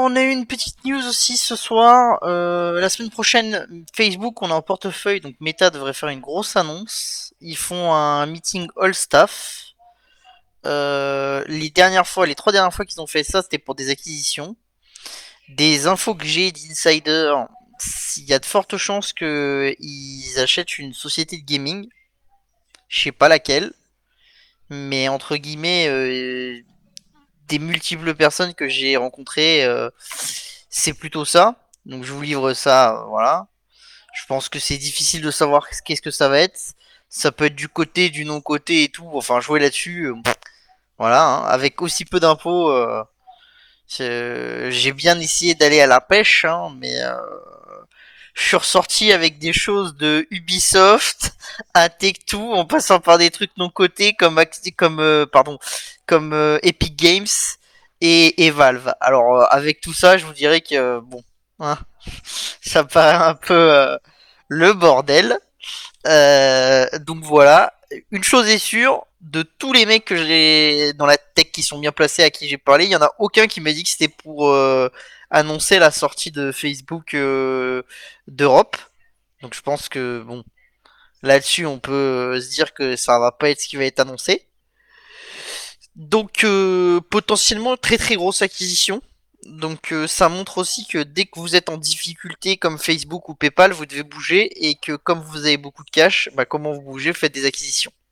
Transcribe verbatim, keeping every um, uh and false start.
on a eu une petite news aussi ce soir. Euh, la semaine prochaine, Facebook, on a en portefeuille, donc Meta devrait faire une grosse annonce. Ils font un meeting all staff. Euh, les dernières fois, les trois dernières fois qu'ils ont fait ça, c'était pour des acquisitions. Des infos que j'ai d'insider, il y a de fortes chances qu'ils achètent une société de gaming. Je sais pas laquelle, mais entre guillemets, euh, des multiples personnes que j'ai rencontrées, euh, c'est plutôt ça. Donc je vous livre ça, euh, voilà. Je pense que c'est difficile de savoir qu'est-ce que ça va être. Ça peut être du côté, du non-côté et tout. Enfin, jouer là-dessus, euh, voilà. Hein. Avec aussi peu d'impôts, euh, j'ai bien essayé d'aller à la pêche, hein, mais euh, je suis ressorti avec des choses de Ubisoft à Take-Two, en passant par des trucs non cotés comme comme euh, pardon comme euh, Epic Games et, et Valve. Alors euh, avec tout ça, je vous dirais que euh, bon, hein, ça paraît un peu euh, le bordel. Euh, donc voilà. Une chose est sûre, de tous les mecs que j'ai dans la tech qui sont bien placés à qui j'ai parlé, il y en a aucun qui m'a dit que c'était pour euh, annoncer la sortie de Facebook euh, d'Europe. Donc je pense que bon, là-dessus on peut euh, se dire que ça va pas être ce qui va être annoncé. Donc euh, potentiellement très très grosse acquisition. Donc euh, ça montre aussi que dès que vous êtes en difficulté comme Facebook ou PayPal, vous devez bouger et que comme vous avez beaucoup de cash, bah comment vous bougez, faites des acquisitions.